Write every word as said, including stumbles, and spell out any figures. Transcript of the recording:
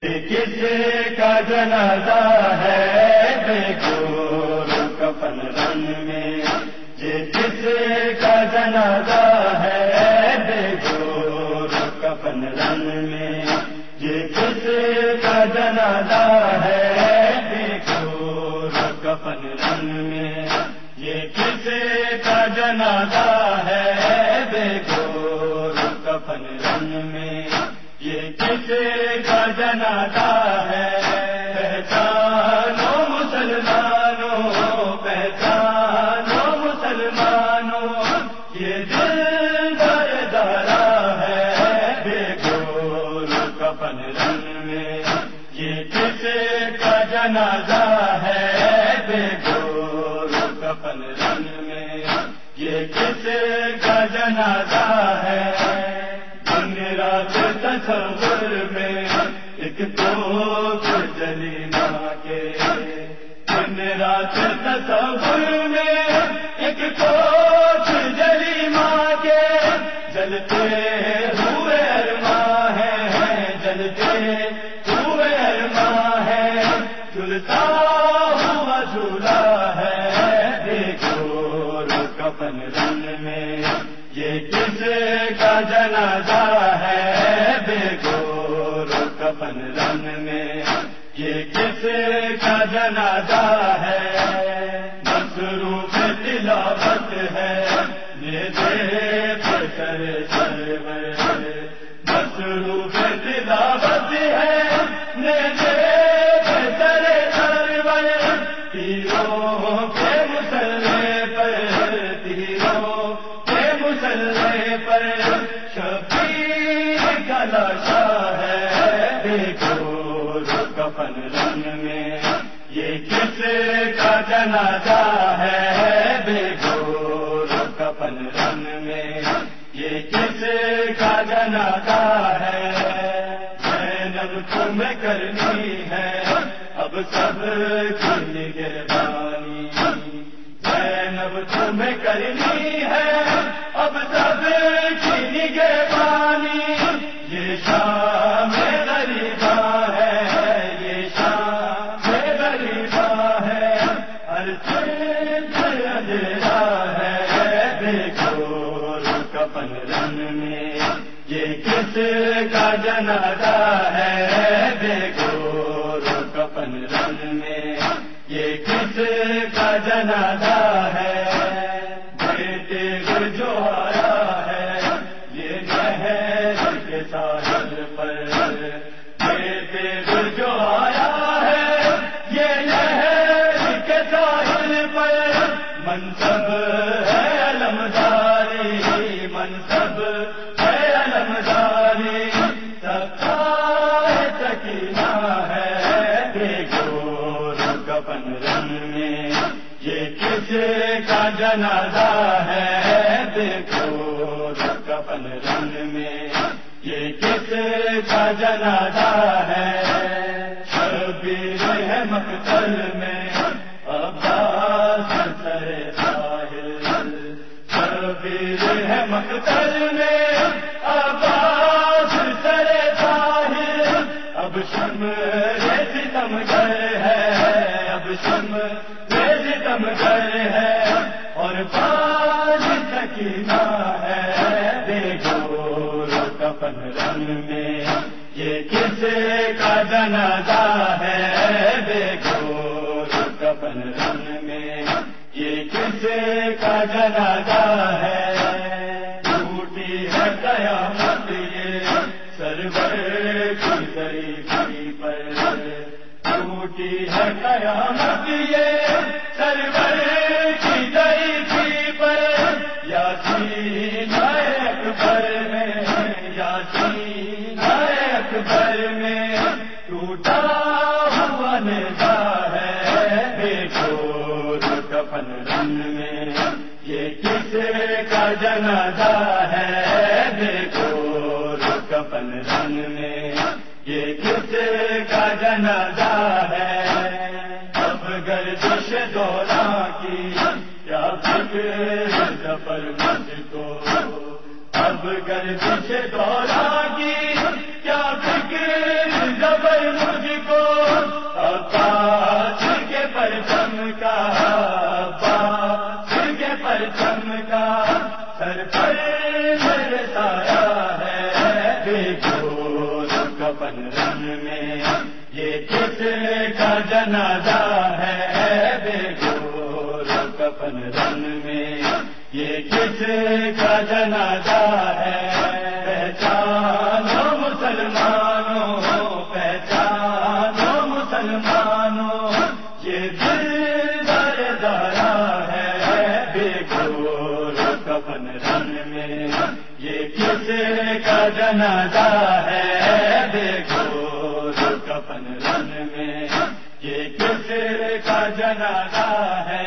کس کا جنازہ ہے دیکھو کفن رنگ میں، یہ کس کا جنازہ ہے دیکھو کفن رنگ میں، یہ کس کا جنازہ ہے دیکھو کفن رنگ میں، یہ کس کا جنازہ ہے دیکھو کفن رنگ میں، یہ کس کا جنازہ ہے۔ پہچانو مسلمانوں، پہچانو مسلمانوں، یہ دل بردارا ہے دیکھو کفن رنگ میں، یہ کس کا جنازہ ہے دیکھو کفن رنگ میں، یہ کس کا جنازہ ہے۔ دن رات تصور میں ایک توپ جلی ماں کے، دن رات تصور میں ایک توپ جلی ماں کے، جلتے ہوئے ارماں ہے، جلتے ہوئے ارماں ہے، جلتا ہوا جھولا ہے دیکھو کفن رنگ میں، یہ کس کا جنازہ ہے دیکھو کفن رنگ میں، یہ کس کا جنازہ ہے۔ مصروف تلاوت ہے میرے پسر سرور، مصروف تلاوت ہے میرے پسر سرور، تیروں کے مسلے پر، تیروں کے مسلے پر شبیر کا لاشا ہے دیکھو کفن رنگ میں، یہ کس کا جنازہ ہے دیکھو کفن رنگ میں، یہ کس کا جنازہ ہے۔ زینب تمہیں کرنی ہے اب سب کی نگہبانی، زینب تمہیں کرنی ہے اب سب کی نگہبانی، یہ شام غریباں ہے، یہ شام غریباں ہے، ہر چیز اندھیرا ہے دیکھو کفن رنگ میں، یہ کس کا جنازہ ہے دیکھو کفن رنگ میں، یہ کس کا جنازہ ہے۔ بیٹے جو آیا ہے یہ نہر کے ساحل پر، بیٹے جو آیا ہے یہ نہر کے ساحل پر، منصب ہے علمداری، منصب ہے علمداری، سکھائے سکینہ ہے دیکھو کفن رنگ میں، یہ کس کا جنازہ ہے دیکھو کفن رنگ میں، یہ کس کا جنازہ ہے۔ شبیر ہے مقتل میں عباس سر ساحل، شبیر ہے مقتل میں عباس سر ساحل، اب شمع ستم گر ہے، اب شمع ستم گر ہے، اور باز سکینہ ہے دیکھو کفن رنگ میں، یہ کس کا جنازہ ہے دیکھو کفن رنگ میں، یہ کس کا جنازہ ہے۔ ٹوٹی ہے قیامت یہ سرور کی ضریفی پر، ٹوٹی ہے قیامت یہ سرور کی ضریفی پر، یاسین اکبر میں، یاسین اکبر میں ٹوٹا ہوا ندا ہے دیکھو کفن رنگ میں، یہ کس کا جنازہ ہے دیکھو کفن رنگ میں، یہ کس کا جنازہ ہے۔ اب گردش دوران کی کیا فکر ظفر مجھ کو، اب گردش دوران کی کیا فکر زبر مجھ کو عباس کے پرچم کا، عباس کے پرچم کا سر پر میرے سایہ ہے، دیکھو کفن رن میں یہ کس کا جنازہ ہے، دیکھو کفن رن میں یہ کس کا جنازہ ہے، پہچانو مسلمانوں، پہچانو مسلمانوں، یہ دلدار زہرا ہے، دیکھو کفن رن میں یہ کس کا جنازہ ہے، دیکھو کفن رن میں یہ کس کا جنازہ ہے۔